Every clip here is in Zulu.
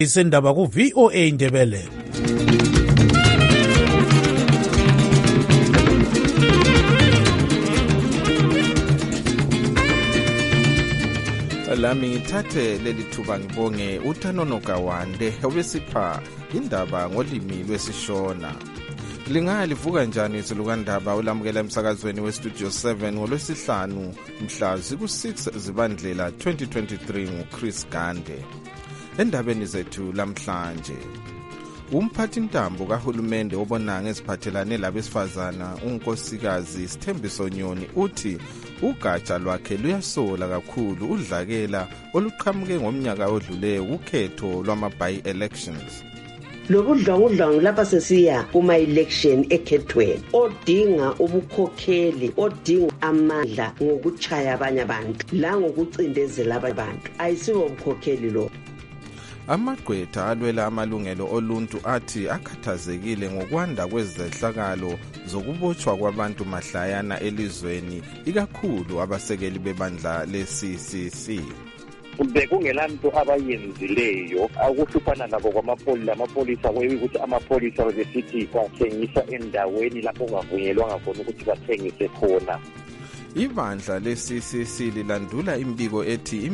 Isindaba ku VOA Ndebele. Lami ngithathe leli thuba ngibonge uThanono Gawande obesipha indaba ngolimi lwesiShona. Lingalivuka njani isilukandaba ulamukela emsakazweni weStudio 7 ngolwesihlanu mhla ziku-6 Zibandlela 2023 nguChris Gande. Endabeni zethu lamhlanje, umphathintambo kahulumende obona ngeziphathelane labesifazana unkosikazi Sithembiso Nyoni uthi ugatsha lwakhe luyasola kakhulu udlakela oluqhamuke ngomnyaka odluleyo ukhetho lwama-by-elections. Lobudlwangu lapha sesiya kuma-election ekhethweni odinga ubukhokheli, odinga amandla ngokuchaya abanye abantu la ngokucindezela abanye abantu, ayisiwo ubukhokheli lo. Amagqwetha alwela amalungelo oluntu athi akhathazekile ngokwanda kwezehlakalo zokubotshwa kwabantu mahlayana elizweni, ikakhulu abasekeli bebandla le-CCC. Bekungelanto abayenzileyo akuhluphana nabo amapolisa ukuthi amapolisa besithi bathengisa endaweni lapho kungavunyelwanga khona ukuthi bathengise khona. Ibandla le-CCC lilandula imbiko ethi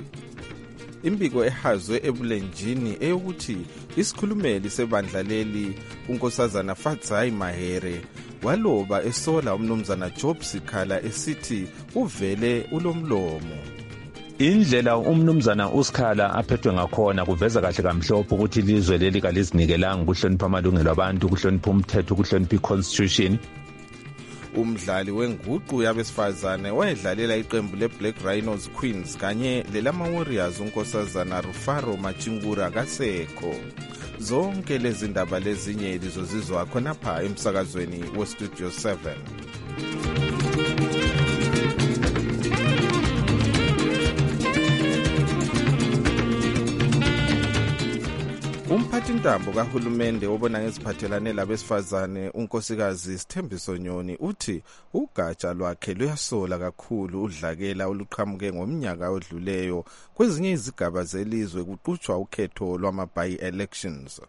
imbiko ehazwe ebulenjini eyokuthi isikhulumeli sebandla leli unkosazana Fatsai Mahere waloba esola umnumzana Job Sikhala esithi uvele ulomlomo. Indlela umnumzana uSikhala aphethwe ngakhona kuveza kahle kamhlophe ukuthi ilizwe leli kalizinikelanga ukuhlonipha amalungelo abantu, ukuhlonipha umthetho, ukuhlonipha iconstitution. Umdlali wenguqu yabesifazane wayedlalela iqembu leBlack Rhinos Queens kanye lelama-Warriors unkosazana Rufaro Machingura kasekho. Zonke lezi ndaba lezinye lizozizwa khonapha emsakazweni weStudio 7. Umphathintambo kahulumende obona ngeziphathelane labesifazane unkosikazi Sithembiso Nyoni uthi ugatsha lwakhe luyasola kakhulu udlakela oluqhamuke ngomnyaka odluleyo kwezinye izigaba zelizwe kuqhutshwa ukhetho lwama-by-elections.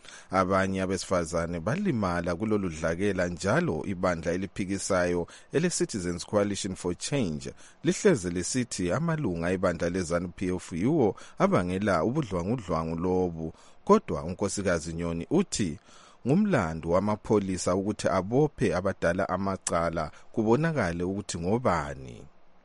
Abanye abesifazane balimala kulolu dlakela njalo ibandla eliphikisayo ele-Citizens Coalition for Change lihleze lisithi amalunga ebandla leZANU-PF yiwo abangela ubudlwangudlwangu lobu. Kodwa unkosikazi Nyoni uthi ngumlando wamapolisa ukuthi abophe abadala amacala kubonakale ukuthi ngobani.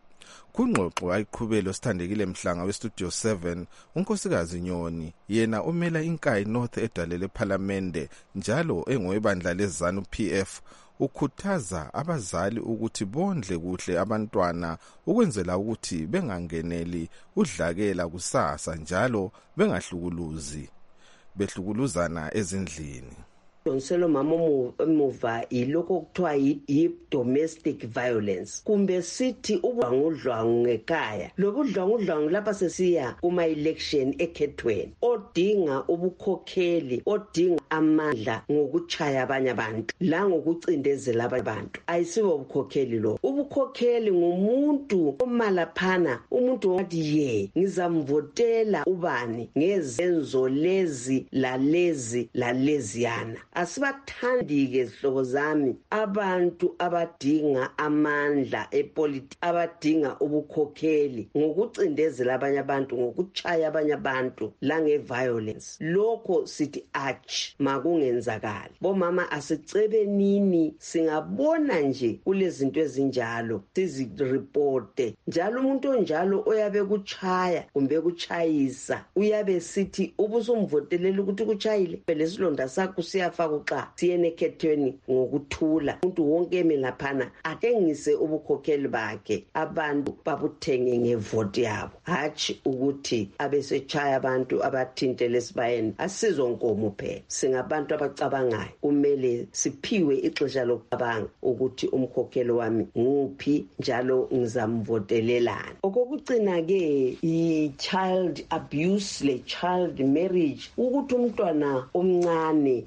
Kungxoxo ayiqhubelo sithandekile mhlanga weStudio 7, unkosikazi Nyoni yena umela iNkayi North edalele ePhalamende njalo engowebandla leZANU-PF ukhuthaza abazali ukuthi bondle kuhle abantwana ukwenzela ukuthi bengangeneli udlakela kusasa njalo bengahlukuluzi behlukuluzana ezindlini. Donselo mama emuva iloko kuthiwa yi-domestic violence kumbe sithi ubudlwangudlwangu ngekhaya. Lobudlwangudlwangu lapha sesiya kuma-election ekhethweni odinga ubukhokheli, odinga amandla ngokuchaya abanye abantu la ngokucindezela abanye abantu, ayisiwo ubukhokheli lo. Ubukhokheli ngumuntu omalaphana, umuntu wathi ngizamvotela ubani ngezenzo lezi lalezi laleziyana. Asibathandi-ke zihlobo zami abantu abadinga amandla epolitiki, abadinga ubukhokheli ngokucindezela abanye abantu, ngokuchaya abanye abantu lange-violence. Lokho sithi makungenzakali. Bomama asicebenini, singabona nje kulezinto ezinjalo siziripote. Njalo umuntu onjalo oyabe kuchaya kumbe kuchayisa uyabe sithi ubusumvotelela ukuthi kuchayile lesilonda sakho siyafa kuxa siyene ekhethweni ngokuthula. Umuntu wonke emilaphana atengise ubukhokheli bakhe, abantu babuthenge ngevoti yabo, hatshi ukuthi abesechaya abantu abathintele esibayeni. Asizonkomo phela, singabantu abacabangayo, kumele siphiwe ixesha lokucabanga ukuthi umkhokheli wami nguphi njalo ngizamvotelelana. Okokucina-ke i-child abuse le-child marriage, ukuthi umntwana omncane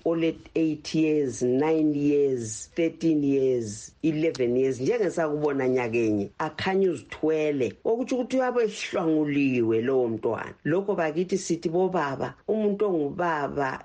8 years, 9 years, 13 years, 11 years njengesakubona nyakenye akhanya uzithwele okuthi ukuthi uyabe ehlwanguliwe lowo mntwana. Lokho bakithi sithi bobaba umuntu ongubaba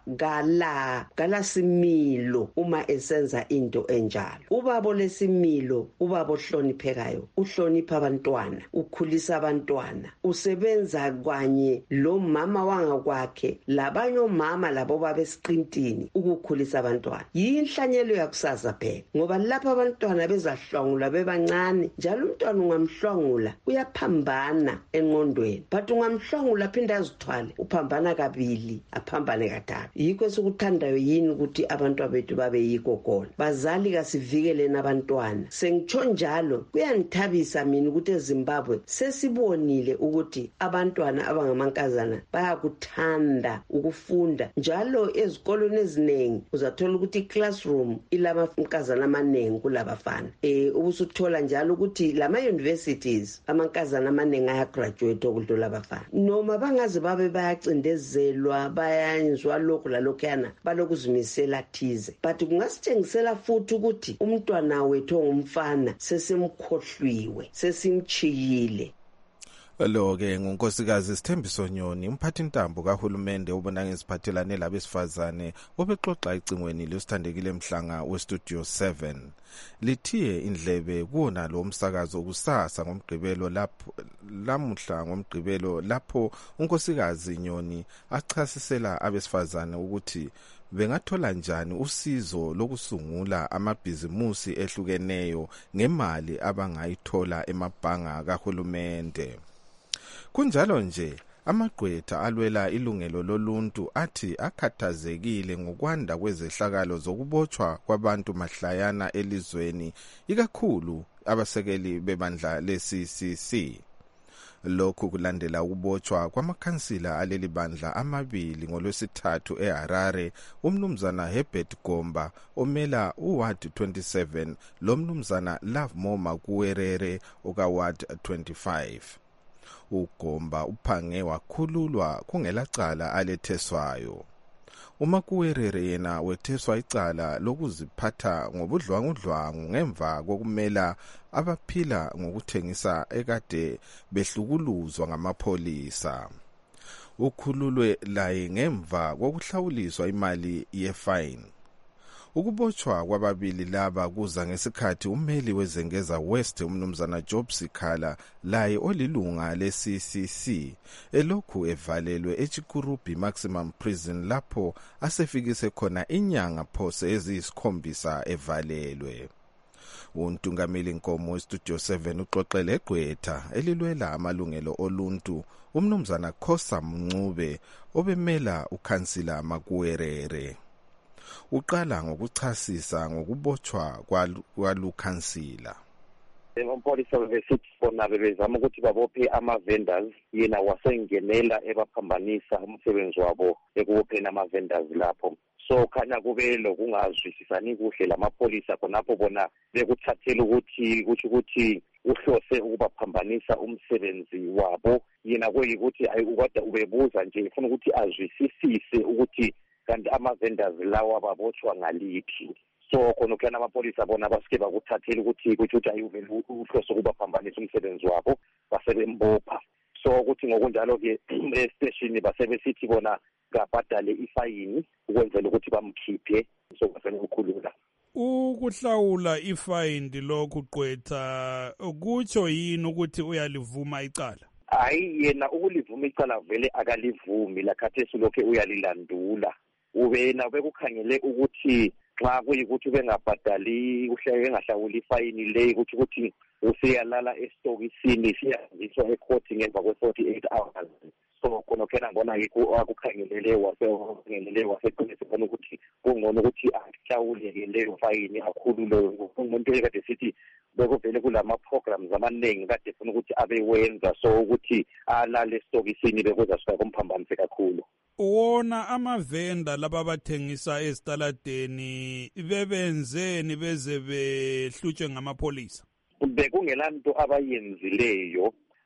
gala similo uma esenza into enjalo. Ubaba lesimilo, ubaba ohloniphekayo, uhlonipha abantwana, ukhulisa abantwana, usebenza kwanye lo mama wangakwakhe labanye omama labo baba esiqintini ukukhulisa abantwana. Yinhlanyelo yakusasa phela ngoba lapha abantwana bezahlwangula bebancane njalo umntwana ungamhlwangula uyaphambana engqondweni but ungamhlwangula phinda azithwale uphambana kabili aphambane kathathu. Yikho esikuthandayo yini ukuthi abantu bethu babe yikho khona. Bazali kasivikeleni abantwana. Sengitsho njalo kuyangithabisa mina ukuthi eZimbabwe sesibonile ukuthi abantwana abangamankazana bayakuthanda ukufunda njalo ezikolweni eziningi uzathola ukuthi iclassroom ilamankazana amaningi kulabafana. Ubusuthola njalo ukuthi lama universities amankazana amaningi ayagraduate okudlula abafana. Noma bangaze babe bayacindezelwa bayenzwa lokho lalokhana balokuzimisela thize but kungasitshengisela futhi ukuthi umntwana wethu ongumfana sesimkhohliwe sesimchiyile. Lo-ke ngunkosikazi Sithembiso Nyoni, umphathintambo kahulumende obona ngeziphathelane labesifazane obexoxa icingweni losithandekile Mhlanga weStudio 7. Lithiye indlebe kuona lo umsakazo kusasa ngomgqibelo lapho lamuhla ngomgqibelo lapho unkosikazi Nyoni achasisela abesifazane ukuthi bengathola njani usizo lokusungula amabhizimusi ehlukeneyo ngemali abangayithola emabhanga kahulumende. Kunjalo nje amagqwetha alwela ilungelo loluntu athi akhathazekile ngokwanda kwezehlakalo zokubotshwa kwabantu mahlayana elizweni ikakhulu abasekeli bebandla le-CCC. Lokhu kulandela ukubotshwa kwamakhansila aleli bandla amabili ngolwesithathu eHarare, umnumzana Herbert Gomba omela uWard 27 lomnumzana Lovemore Makuwerere okaWard 25. uGomba uphange wakhululwa kungelacala aletheswayo. uMakuwerere yena wetheswa icala lokuziphatha ngobudlwangudlwangu ngemva kokumela abaphila ngokuthengisa ekade behlukuluzwa ngamapholisa. Ukhululwe laye ngemva kokuhlawuliswa imali yefine. Ukubotshwa kwababili laba kuza ngesikhathi ummeli wezengeza West umnumzana Job Sikhala laye olilunga le-CCC elokhu evalelwe eChikurubi Maximum Prison lapho asefikise khona inyanga phose eziyisikhombisa evalelwe. Untungameli Nkomo weStudio 7 uxoxele egqwetha elilwela amalungelo oluntu umnumzana Khosa Mncube obemela ukhansila Makuwerere. Uqala ngokuchasisa ngokubotshwa kwalukhansila. Amapholisa besithi bona bebezama ukuthi babophe ama-vendors, yena wasengenela ebaphambanisa umsebenzi wabo ekubopheni ama-vendors lapho. So khanya kube lokungazwisisani kuhle lamapholisa khonapho bona bekuthathela ukuthi uhlose ukubaphambanisa umsebenzi wabo. Yena kuyikuthi ayikade ubebuza nje ufuna ukuthi azwisisise ukuthi kanti ama-vendors lawa babotshwa ngaliphi. So khona ukuyana amapholisa bona basike bakuthathela ukuthi ayuvele uhlose ukubaphambanisa umsebenzi wabo basebembopha. So ukuthi ngokunjalo-ke esiteshini basebesithi bona kabhadale ifayini ukwenzela ukuthi bamkhiphe so kwafela ukukhulula. Ukuhlawula ifayini lokhu gqwetha kutsho yini ukuthi uyalivuma icala? Hayi, yena ukulivuma icala vele akalivumi, lakhathesi lokho uyalilandula. Ubena bekukhangele ukuthi xa kuyikuthi bengabhadali bengahlawuli ifayini le ukuthi useyalala esitokisini siyaziswa ekhoti ngemva kwe-48 hours. So khona khena ngibona yikho akukhangelele waseqiniseka ukuthi kungcono ukuthi ahlawule leyo fayini akhulule. Umuntu ekade sithi bekuvele kulama-programs amaningi kade funa ukuthi abewenza so ukuthi alale esitokisini bekuzasuka kumphambanise kakhulu. Wona amavenda laba bathengisa ezitaladeni bebenzeni beze behlutshwe ngamapholisa? Bekungelanto abayenzileyo.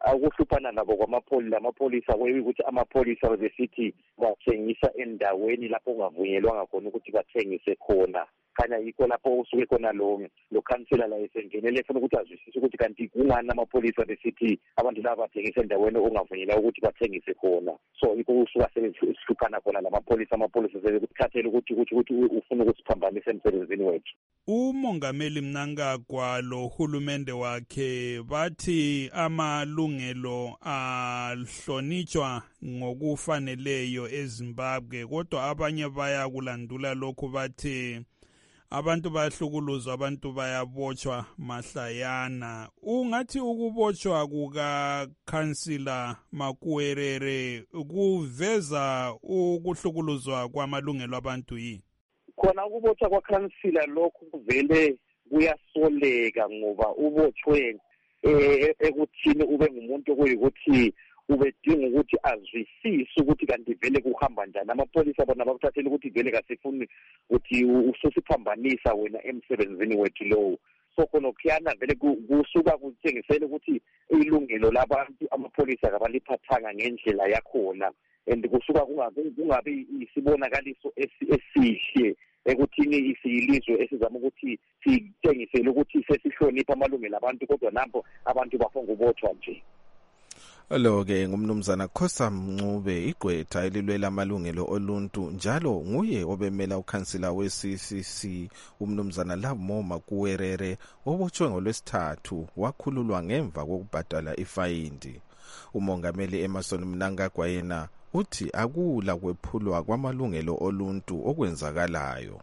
akuhluphana nabo amapholisa ukuthi amapholisa besithi bathengisa endaweni lapho kungavunyelwanga khona ukuthi bathengise khona. Khanya yikho lapho usuke khona lo khansela la esengenele efuna ukuthi azwisise ukuthi kanti kungani amapholisa besithi abantu laba bathengisa endaweni ongavunyelwa ukuthi bathengise khona. So yikho usuka sebehluphana khona amapholisa sebekuthathela ukuthi ufuna ukusiphambanisa emsebenzini wethu. Umongameli Mnangagwa lo hulumende wakhe bathi amalungelo ahlonitshwa ngokufaneleyo eZimbabwe, kodwa abanye baya kulandula lokhu bathi abantu bayahlukuluzwa, abantu bayabotshwa mahlayana. Ungathi ukubotshwa kukakhansila Makuwerere kuveza ukuhlukuluzwa kwamalungelo abantu yini? Khona ukubotshwa kwakhansila lokhu kuvele kuyasoleka ngoba ubotshwe ekuthini ube ngumuntu okuyikuthi ubedinga ukuthi azwisise ukuthi kanti vele kuhamba njani. Amapholisa bona bakuthathela ukuthi vele kasifuni ukuthi ususiphambanisa wena emsebenzini wethu lowo. So khona khiyana vele kusuka kutshengisela ukuthi ilungelo labantu amapholisa kabaliphathanga ngendlela yakhona, and kusuka kungabi isibonakaliso esihle ekuthini isiyilizwe esizama ukuthi sitshengisele ukuthi sesihlonipha amalungelo abantu, kodwa nampo abantu bafonga ubotshwa nje. Lo-ke ngumnumzana Khosa Mncube, igqwetha elilwela amalungelo oluntu, njalo nguye obemela ukhansila we-CCC umnumzana Lamo Makuwerere obotshwe ngoLwesithathu wakhululwa ngemva kokubhadala ifayindi. Umongameli Emmerson Mnangagwa yena uthi akula kwephulwa kwamalungelo oluntu okwenzakalayo.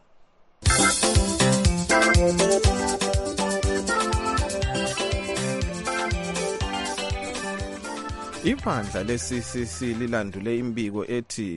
Ibandla le-CCC lilandule imbiko ethi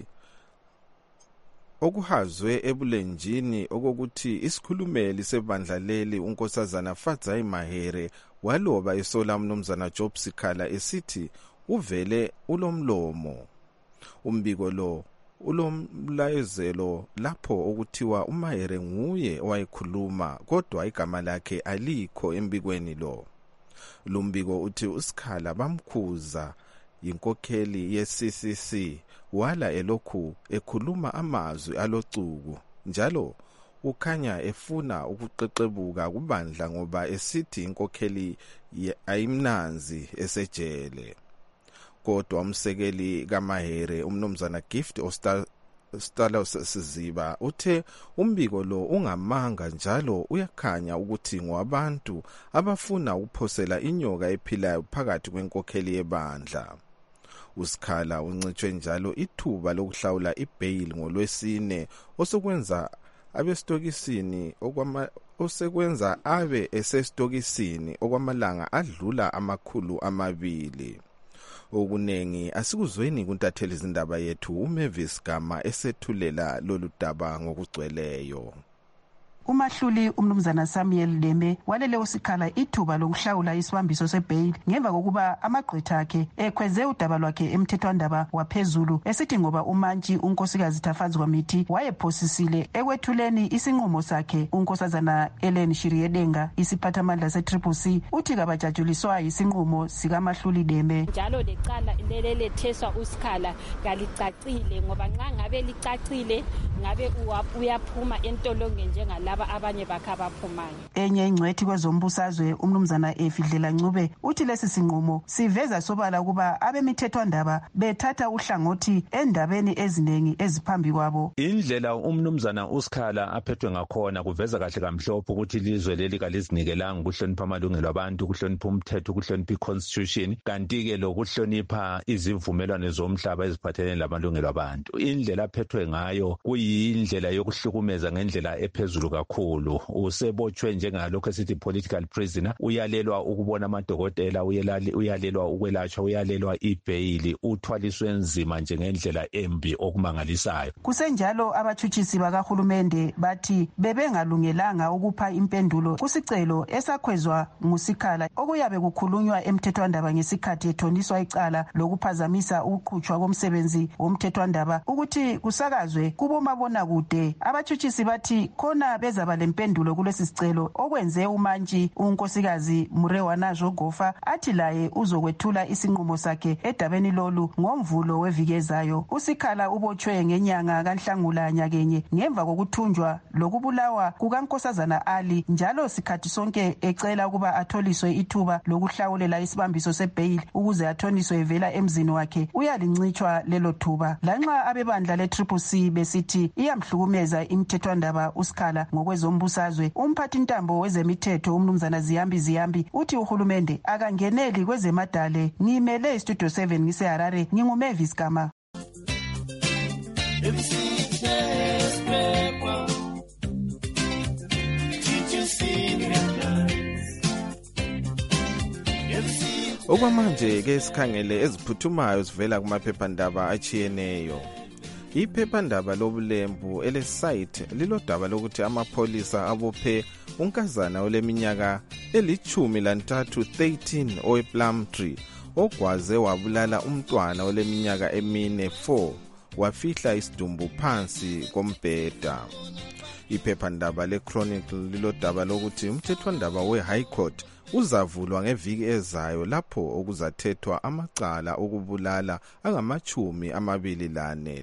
okuhazwe ebulenjini okokuthi isikhulumeli sebandla leli unkosazana Fadzai Mahere waloba esola umnumzana Job Sikhala esithi uvele ulomlomo. Umbiko lo ulomlayezelo lapho okuthiwa uMahere nguye owayekhuluma kodwa igama lakhe alikho embikweni lo. Lumbiko uthi uSikhala bamkhuza inkokheli ye-CCC wala elokhu ekhuluma amazwi alocuku, njalo ukhanya efuna ukuqeqebuka kubandla ngoba esithi inkokheli ayimnanzi esejele. Kodwa umsekeli kaMahere umnumzana Gift Ostalo Siziba uthe umbiko lo ungamanga, njalo uyakhanya ukuthi ngwabantu abafuna ukuphosela inyoka ephilayo phakathi kwenkokheli yebandla. uSikhala uncitshwe njalo ithuba lokuhlawula ibail ngoLwesine osekwenza abe esestokisini okwamalanga adlula 200. Okunengi asikuzweni kuntatheli izindaba yethu uMavis Gama esethulela lolu daba ngokugcweleyo. Umahluli umnumzana Samuel Leme walele uSikhala ithuba lokuhlawula isibambiso sebail ngemva kokuba amagqwetha akhe ekhweze udaba lwakhe emthethwandaba waphezulu esithi ngoba umantshi unkosikazi Tafazi Kwamithi wayephosisile ekwethuleni isinqumo sakhe. Unkosazana Ellen Shiriedenga isiphathamandla se-CCC uthi kabajajuliswa isinqumo sikaMahluli Leme. Njalo lecala leletheswa uSikhala kalicacile ngoba nxa ngabe licacile ngabe uyaphuma entolonge njengalabo abanye bakabaphumayo. Enye ingcwethi kwezombusazwe umnumzana Efidlela Ncube uthi lesi sinqumo siveza sobala kuba abemithethwandaba bethatha uhlangothi endabeni ezinengi eziphambi kwabo. Indlela umnumzana uSikhala aphethwe ngakhona kuveza kahle kamhlophe ukuthi ilizwe leli kalizinikelanga ukuhlonipha amalungelo abantu, ukuhlonipha umthetho, ukuhlonipha iconstitution, kanti-ke lokuhlonipha izivumelwano zomhlaba eziphathelene lamalungelo abantu. Indlela aphethwe ngayo kuyindlela yokuhlukumeza ngendlela ephezulu kakhulu. Usebotshwe njengalokho esithi political prisoner, uyalelwa ukubona amadokotela, uyalelwa ukwelatshwa, uyalelwa ibail, uthwaliswe nzima njengendlela embi okumangalisayo. Kusenjalo abathutshisi bakahulumende bathi bebengalungelanga ukupha impendulo kusicelo esakhwezwa nguSikhala okuyabe kukhulunywa emthethwandaba ngesikhathi ethoniswa icala lokuphazamisa ukuqhutshwa komsebenzi womthethwandaba ukuthi kusakazwe kubomabonakude. Abathutshisi bathi khona beza ezaba lempendulo kulesi sicelo okwenze umantshi unkosikazi Murewana Jogofa athi laye uzokwethula isinqumo sakhe edabeni lolu ngomvulo weviki ezayo. uSikhala ubotshwe ngenyanga kaNhlangula nyakenye ngemva kokuthunjwa lokubulawa kukaNkosazana Ali, njalo sikhathi sonke ecela ukuba atholiswe ithuba lokuhlawulela isibambiso sebail ukuze athoniswe evela emzini wakhe. Uyalincitshwa lelo thuba lanxa abebandla le-CCC besithi iyamhlukumeza imthethwandaba uSikhala ngokwezombusazwe. Umphathi ntambo wezemithetho umnumzana Ziyambi uthi uhulumende akangeneli kwezemadale. Ngimele iStudio 7 ngiseHarare, nginguMavis Gama. Okwamanje ke sikhangele eziphuthumayo sivela kumaphephandaba achiyeneyo. Iphephandaba lobulembu elesite lilodaba lokuthi amapholisa abophe unkazana oleminyaka eli13 13 owePlumtree ogwaze wabulala umntwana oleminyaka emine 4 wafihla isidumbu phansi kombheda. Iphephandaba leChronicle lilodaba lokuthi umthethwandaba weHigh Court uzavulwa ngeviki ezayo lapho okuzathethwa amacala okubulala angama-24.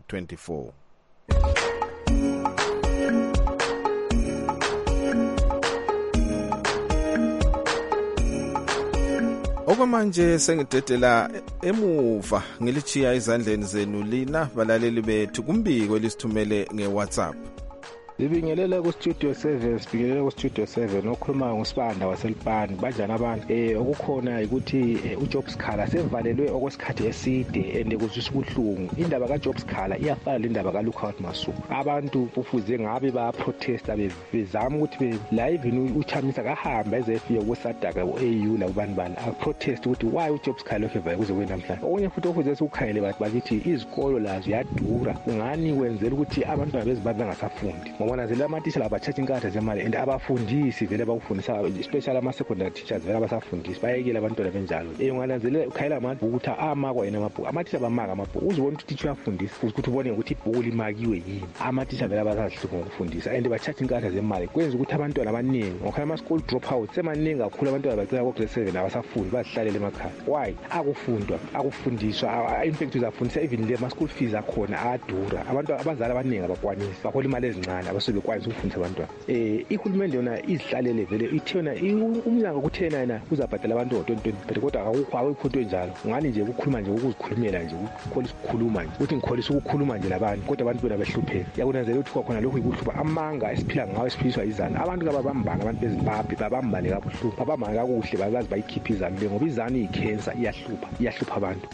Okwamanje sengidedela emuva ngilichiya izandleni zenu lina balaleli bethu kumbiko lisithumele ngeWhatsApp. Sibingelela ku-Studio 7, sibingelela ku-Studio 7 okhuluma nguSibanda waseLipani. Banjani abantu? Okukhona ukuthi uJob Sikhala sevalelwe okwesikhathi eside and kuzwisa ubuhlungu. Indaba kaJob Sikhala iyafana lendaba kaLookout Masuku. Abantu kufuze ngabe baprotesta bezama ukuthi live uChamisa kahamba ezefike kuSadaka ku-AU la kubantu bani akuprotest ukuthi why uJob Sikhala lokho evale kuze kwenamhlanje. Okunye futhi okufuze sikhangele bakithi izikolo lazo yadura. Ngani kwenzela ukuthi abantwana bezimbabwe bangasafundi. Ngoba zela amathisha labachacha inkatha zemali and abafundisi vele bakufundisa especially ama-secondary teachers vele abasafundisi bayekela abantwana benjalo. Ungananzelela ukhayela amabhuku ukuthi amakwa yena amabhuku amathisha bamaka amabhuku uzibona ukuthi teacher uyafundisa ukuthi ubone ukuthi ibhuku limakiwe yini. Amathisha vele abasazihlupha ngokufundisa and bachacha inkatha zemali kwenza ukuthi abantwana abaningi ngokhaya ama-school drop out semaningi kakhulu abantwana bacela ko-grade 7 abasafundi bazihlalele emakhaya. Why? Akufundwa akufundiswa in fact uzafundisa even le ma-school fees akhona adura. Abantu abazali abaningi abakwanisi bahola imali ezincane bekwazi ukufundisa abantwana. Ihulumende yona izihlalele vele ithi yona umnyango kuthena yena uzabhadala abantu ngo-2020 kodwa akukho into enjalo. Ngani nje ukukhuluma nje ukuzikhulumela nje ukukholisa ukukhuluma nje ukuthi ngikholisa ukukhuluma nje labantu kodwa abantu bona behlupheka. Yakunanzela ukuthi kwakhona lokho ikuhlupha amanga esiphila ngawo esiphiliswa izana. Abantu kababambanga abantu bezimbabwe babambane kabuhlungu babambane kakuhle bazazi bayikhipha izana le ngoba izana iyikhensa iyahlupha abantu.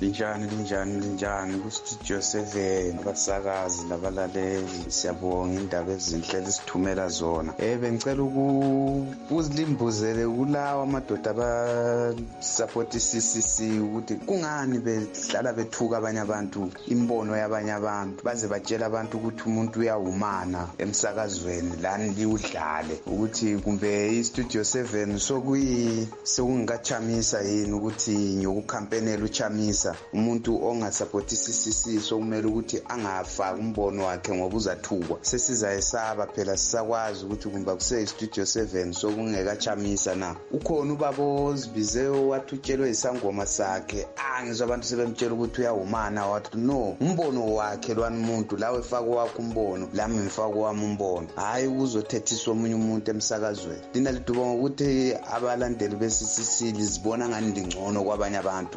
Linjani ku-Studio 7 abasakazi labalaleli siyabonga indaba ezinhle lesithumela zona. Bengicela ukuzilimbuzele kulawa amadoda abasupport iCCC ukuthi kungani behlala bethuka abanye abantu imbono yabanye abantu baze batshela abantu ukuthi umuntu uyawumana emsakazweni lani liudlale ukuthi kumbe iStudio 7 sekungikachamisa yini ukuthi ngiyokukhampenela uChamisa umuntu ongasupport iCCC sokumele ukuthi angafaki umbono wakhe ngoba uzathukwa. Sesizayesaba phela sisakwazi ukuthi kumba kuseStudio 7 sokungekachamisa na ukhona ubabo Zibizeyo wathutshelwe isangoma sakhe ngizwa abantu sebemtshela ukuthi uyawumana wathi no umbono wakhe lwani umuntu lawe efaka wakho umbono lami ngifaka wami umbono hayi ukuzothethiswa omunye umuntu emsakazweni. Lina liduba ngokuthi abalandeli beCCC lizibona ngani ndingcono kwabanye abantu.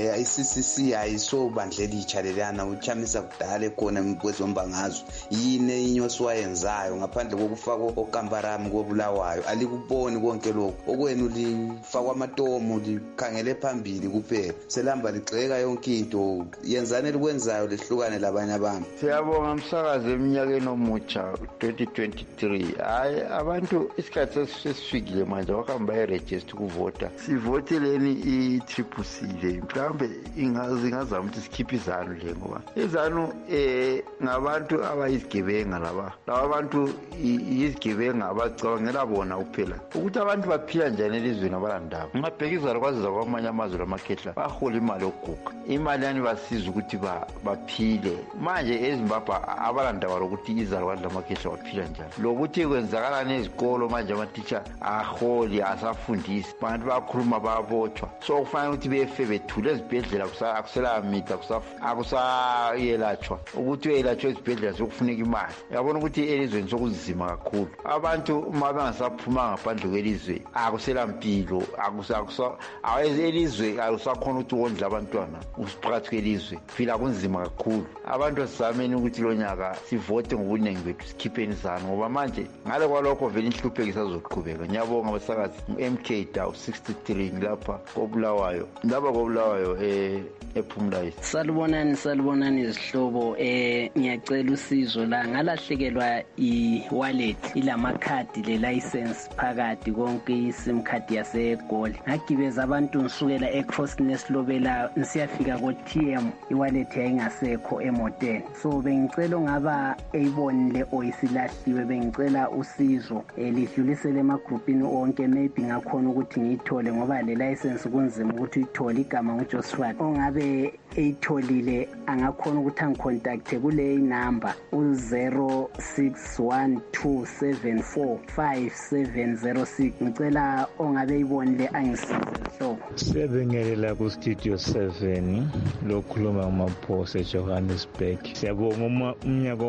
iCCC ayisobandlela ichalelana uChamisa kudala ekhona kwezombangazwe yini inyosi wayenzayo ngaphandle kokufaka okamparami kobulawayo alikuboni konke lokho okwenu lifakwa amatomu likhangele phambili kuphela selamba ligxeka yonke into yenzane likwenzayo lehlukane labanye abantu. Siyabonga umsakazi eminyakeni omutsha 2023 hayi abantu isikhathi sesifikile manje bakahamba bayiregister ukuvota sivoteleni i-CCC le mhlawumbe ingazama ukuthi sikhiphe izanu le ngoba izanu ngabantu abayizigebenga laba abantu izigebenga abacabangela bona kuphela ukuthi abantu baphila njani elizweni abalandaba. Ungabheka izalukazi zakwamanye amazwe lamakhehla bahola imali yokuguga, imali yani basiza ukuthi baphile. Manje eZimbabwe abalandaba lokuthi izalukazi lamakhehla baphila njani, lokuthi kwenzakalani ezikolo. Manje amatitsha aholi asafundisi, abantu bayakhuluma bayabotshwa. So kufanele ukuthi befe bethule ezibhedlela, akusela mithi, akusayelatshwa. Ukuthi uyelatshwa ezibhedlela sokufuneka imali. Yabona ukuthi elizweni sokunzima kakhulu. Abantu uma bengasaphuma ngaphandle kwelizwe akusela mpilo, elizwe akusakhona ukuthi wondle abantwana usiphakathi kwelizwe. Phila kunzima kakhulu. Abantu asizameni ukuthi lo nyaka sivote ngobunengi bethu, sikhipheni izanu, ngoba manje ngale kwalokho vele inhlupheko isazoqhubeka. Ngiyabonga abasakazi MK Daw 63 ngilapha koBulawayo, ePhumlayo. Salibonani izihlobo. Ngiyacela usizo la, ngalahlekelwa i-wallet ilamakhadi le-license phakathi konke i-sim card yaseGoli. Ngagibeza abantu ngisukela eCrossness Lobela nisiyafika ko-TM, i-wallet yayingasekho emoteni. So bengicela ongaba eyibonile or isilahliwe, bengicela usizo lidlulisele emagrupini onke, maybe ngakhona ukuthi ngiyithole, ngoba le license kunzima ukuthi uyithole. Igama nguJosephat. Ongabe eyitholile angakhona ukuthi angicontacte kule number u0612745706. ngicela ongabe eyibonile angisize hlobo. Siyabingelela ku Studio 7 lokhuluma ngamaphose eJohannesburg. Siyabonga umnyaka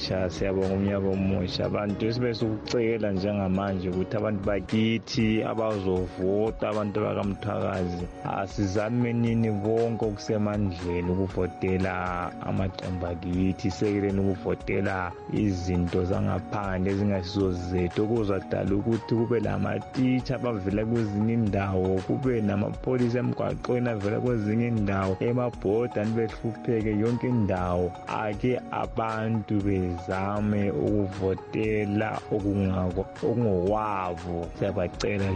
omusha, abantu sibese ukucela njengamanje ukuthi abantu bakithi abazovota, abantu bakamthakazi asizamenini bonke okusemandleni ukuvotela amaqembu akithi, sekeleni ukuvotela izinto zangaphandle ezingasizo zethu, okuzadala ukuthi kube lamatitsha abavela kwezinye indawo, kube namapholisa emgwaqweni avela kwezinye indawo, emabhoda nibehlupheke yonke indawo. Ake abantu bezame ukuvotela okungokwabo. Siyabacela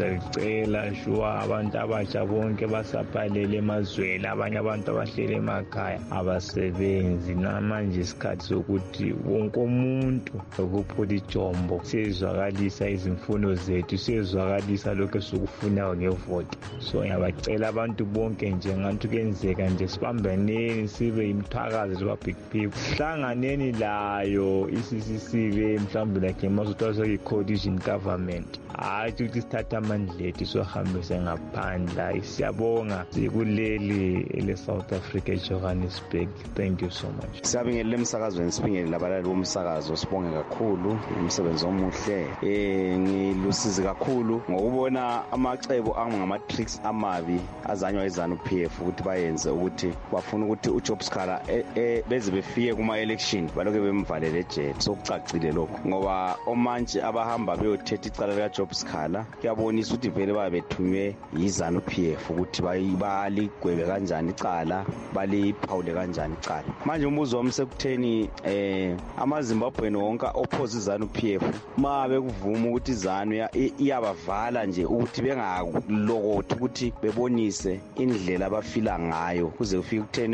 shuwa abantu abatsha bonke basaphalele emazweni, abanye abantu abahlele emakhaya abasebenzi. Namanje isikhathi sokuthi wonke umuntu ukuphula ijombo, siyezwakalisa izimfuno zethu, siyezwakalisa lokho esikufunayo ngevote. So ngiyabacela abantu bonke nje ngathi kuyenzeka nje sibambeneni sibe imthakazi siba big people, hlanganeni layo iCCC mhlawumbe like masuthaza i-coalition government, hayi ukuthi sithatha amandla ethu sohambise ngaphandle. Siyabonga sikuleli ele-South Africa eJohannesburg. Thank you so much. Siyabingelela emsakazweni, sibingelela abalali bomsakazo, sibonge kakhulu umsebenzi omuhle. Ngilusizi kakhulu ngokubona amacebo angama-tricks amabi azanywa iZANU-PF ukuthi bayenze, ukuthi bafuna ukuthi uJob Sikhala beze befike kuma-election balokhu bemvalele ejele. Sokucacile lokho ngoba omanje abahamba beyothetha icala likaJob Sikhala kuyabonisa ukuthi vele babethunywe yiZANU-PF ukuthi baligwebe kanjani icala, baliphawule kanjani icala. Manje umbuzo wami sekutheni amaZimbabweni wonke opposite iZANU-PF ma bekuvuma ukuthi iZANU iyabavala nje ukuthi bengalokothi ukuthi bebonise indlela abafila ngayo kuze kufike ukutheni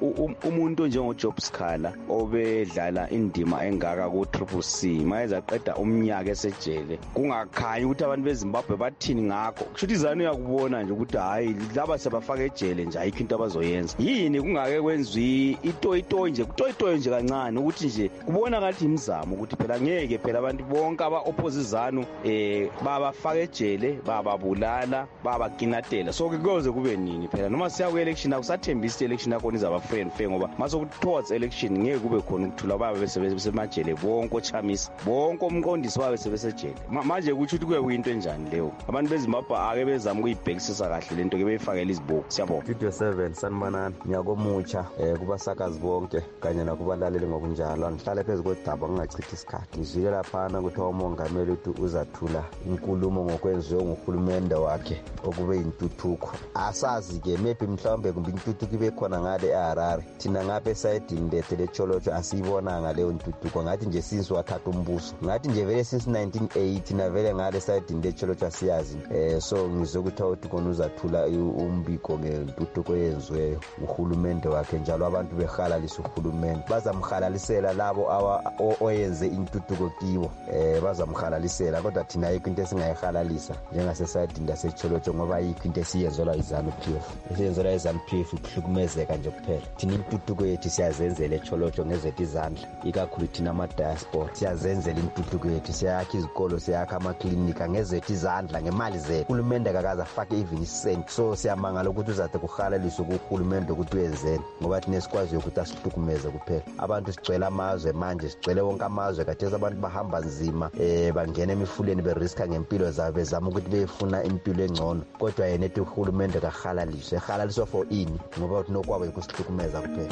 umuntu njengoJob Sikhala obedlala indima engaka ku-CCC mayeza qeda umnyaka esejele, kungakhanyi ukuthi abantu beZimbabwe bathini ngakho. Kusho ukuthi iZANU yakubona nje ukuthi hayi laba sebafaka ejele nje ayikho into abazoyenza. Yini kungake kwenziwe itoyitoyi nje kancane ukuthi nje kubona ngathi imizamo ukuthi phela ngeke phela abantu bonke aba-oppose iZANU babafaka ejele, bababulala, babakinatela. So kuyoze kube nini phela noma siya ku-election akusathembisi election yakhona izaba fair ngoba masokuthi towards election ngeke kube khona ukuthula babe besemajele bonke ochamisa bonke umqondisi wabe sebesejele. Manje kuthi kuye kuyinto enjani leyo? Abantu beZimbabwe ake bezama ukuyibhekisisa kahle lento ke beyifakela izibhuku. Siyabonga. Studio 7 sanibonani, ngiyakomutsha kubasakazi bonke kanye nakubalaleli ngokunjalo. Ngihlale phezu kodaba ngingachithi isikhathi. Ngizwile laphana ukuthi umongameli uthi uzathula inkulumo ngokwenziwe nguhulumende wakhe okube intuthuko. Asazi ke maybe mhlawumbe kumbe intuthuko ibe khona ngale eHarare, thina ngapha esayidini lethu leCholocho asiyibonanga leyo ntuthuko. Ngathi nje since wathatha umbuso, ngathi nje vele since 1980 na vele ngale esayidini leCholocho asiyazi. So ngizokuthi awuthi kona uzathula umbiko ngentuthuko eyenziweyo uhulumende wakhe, njalo abantu behalalisa uhulumende bazamhalalisela labo oyenze intuthuko kibo bazamhalalisela, kodwa thina ayikho into esingayihalalisa njengasesayidini lasecholotsho ngoba ayikho into esiyenzelwa iZANU-PF. Esiyenzelwa iZANU-PF ukuhlukumezeka nje kuphela. Thina intuthuko yethu siyazenzela echolotsho ngezethu izandla, ikakhulu thina ama-diaspora siyazenzela intuthuko yethu, siyakha izikolo, siyakha amaklinika ngezethu izandla, ngemali zethu. Uhulumende kakaze afake even isent, so siyamangala ukuthi uzade kuhalaliswe kuhulumende ukuthi uyenzeni, ngoba thina esikwaziyo ukuthi asihlukumeze kuphela. Abantu sigcwele amazwe manje, sigcwele wonke amazwe, kathesi abantu bahamba nzima bangena emifuleni beriska ngempilo zabo bezama ukuthi befuna impilo engcono, kodwa yena ethi uhulumende kahalaliswe. Ehalaliswa for ini? Ngoba uthi nokwabo yikusihlukumeza kuphela.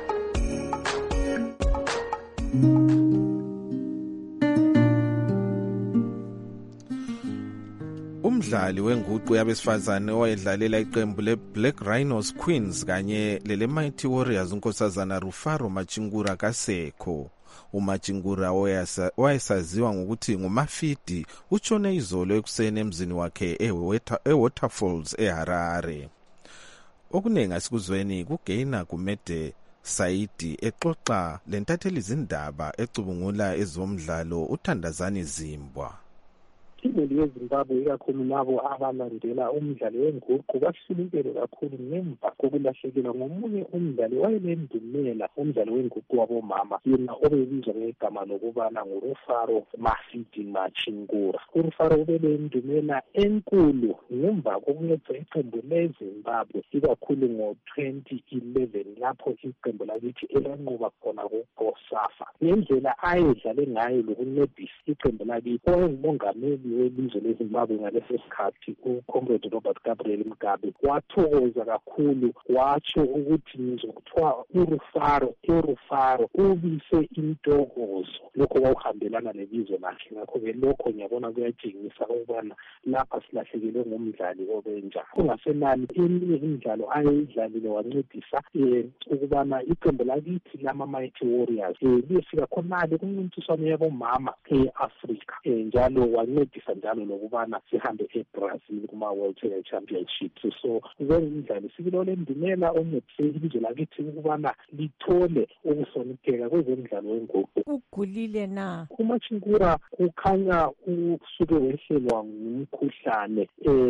Umdlali wenguqu yabesifazane owayedlalela iqembu le-Black Rhinos Queens kanye lele-Mighty Warriors unkosazana Rufaro Machingura kasekho. uMachingura owayesaziwa ngokuthi nguMafidi utshone izolo ekuseni emzini wakhe eWaterfalls eHarare. Okuningi asikuzweni kuGaina Gumede Saidi exoxa lentatheli izindaba ecubungula ezomdlalo uThandazani Zimbwa. Imuli yeZimbabwe ikakhulu labo abalandela umdlalo wenguqu basilukele kakhulu ngemva kokulahlekelwa ngomunye umdlali wayelendumela umdlalo wenguqu wabomama, yena obebizwa ngegama lokubana nguRufaro Mafidi Machingura. uRufaro ubelendumela enkulu ngemva kokunceda iqembu leZimbabwe ikakhulu ngo-2011 lapho iqembu lakithi elanqoba khona kuBosafa. Ngendlela ayedlale ngayo lokuncedisa iqembu lakithi owengumongameli welizwe leZimbabwe ngaleso sikhathi uComrade Robert Gabriel Mugabe wathokoza kakhulu, watsho ukuthi ngizokuthiwa uRufaro ubise intokozo lokho kwawuhambelana lebizo lakhe. Ngakho-ke lokho ngiyabona kuyatshengisa ukubana lapha silahlekelwe ngumdlali obenjalo. Kungasenani eminye imidlalo ayeyidlalile wancedisa ukubana iqembu lakithi lama-Mighty Warriors liyefika khonale kumncintiswano yabomama e-Afrika, njalo wancedisa njalo lokubana sihambe eBrazil kuma-World Tennis Championships. So kwenzimidlalo sibilo lendumela oncedise ilizwe lakithi ukubana lithole ukuhlonipheka kwezemidlalo wenguqu. Ugulile na? uMachingura kukhanya usuke wehlelwa ngumkhuhlane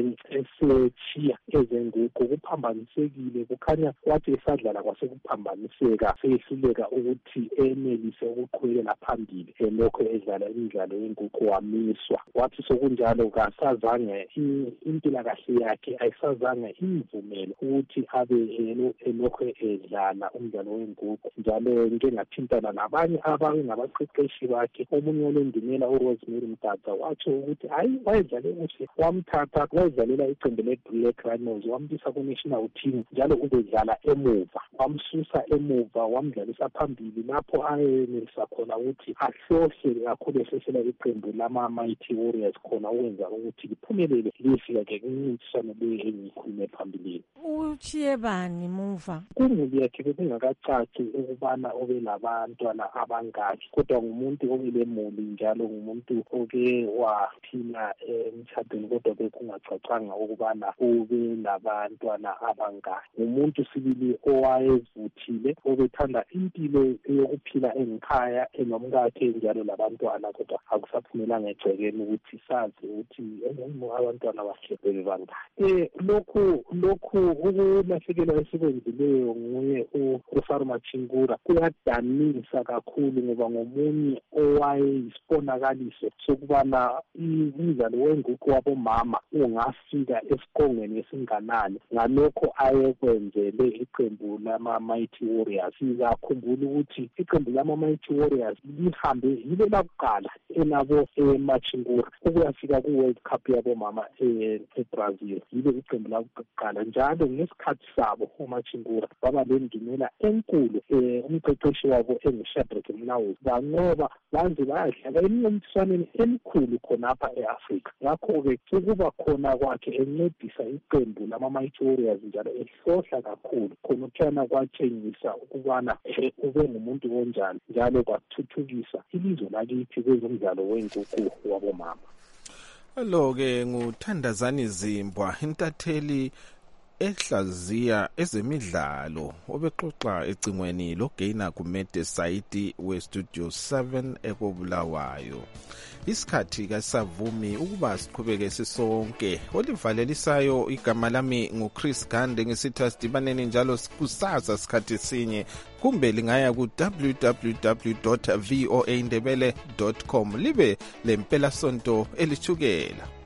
esetshiya ezenguqu, kuphambanisekile, kukhanya wathi esadlala kwasekuphambaniseka, seyehluleka ukuthi enelise ukuqhubekela phambili lokho edlala imidlalo yenguqu wamiswa. Wathi sokunjalo kasazange impilakahle yakhe ayisazange imvumele ukuthi abe elokhu edlala umdlalo wenguqu, njalo ngike ngathintana nabanye abangabaqeqeshi bakhe. Omunye olendumela uRosemary Mdadza watsho ukuthi hayi wayedlale kuhle, wamthatha wayedlalela iqembu le-Black Rhinos wambisa ku-national team, njalo ubedlala emuva, wamsusa emuva wamdlalisa phambili lapho ayenelisa khona ukuthi ahlohle kakhulu ehlehlela iqembu lama-Mighty Warriors khona ukwenza ukuthi liphumelele liyefika-ke kumncintiswano le engiyikhulume phambilini. Utshiye bani muva? Kumuli yakhe bekungakacaci ukubana obe labantwana abangaki, kodwa ngumuntu obelemuli njalo ngumuntu oke waphila emtshadweni, kodwa bekungacacanga ukubana ube labantwana abangaki. Ngumuntu sibili owayevuthile, obethanda impilo yokuphila engikhaya enomkakhe njalo labantwana, kodwa akusaphumelanga egcekeni ukuthi sazi ukuthi abantwana bakhe bebangaki. Lokhu ukulahlekelwa esikwenzileyo nguye uRufaro Machingura kuyadanisa kakhulu, ngoba ngomunye owayeyisibonakaliso sokubana umdlalo wenguqu wabomama ungafika esiqongweni esinganani ngalokho ayekwenzele iqembu lama-Mighty Warriors. Sizakhumbula ukuthi iqembu lama-Mighty Warriors lihambe yilo lakuqala elabo Machingura ukuyafika ku-World Cup yabomama eBrazil, yilo iqembu lakuqala. Njalo ngesikhathi sabo uMachingura baba lendumela enkulu, umqeqeshi wabo enguShadrack Mlawuzi banqoba baze bayadlala emncintiswaneni emikhulu khonapha e-Afrika. Ngakho-ke ukuba khona kwakhe encedisa iqembu lama-Mighty Warriors njalo ehlohla kakhulu khona kuthana kwatshengisa ukubana ube ngumuntu onjani, njalo kwathuthukisa ilizwe lakithi kwezomdlalo wenguqu wabomama. Lo-ke nguThandazani Zimbwa, intatheli ehlaziya ezemidlalo obexoxa ecingweni loGaina Gumede Saidi weStudio 7 ekobulawayo. Isikhathi kasavumi ukuba siqhubeke sisonke. Olivalelisayo igama lami nguChris Gande ngisitha sidibaneni njalo kusasa sikhathi sinye kumbe lingaya ku www.voaindebele.com libe lempela sonto elithukela.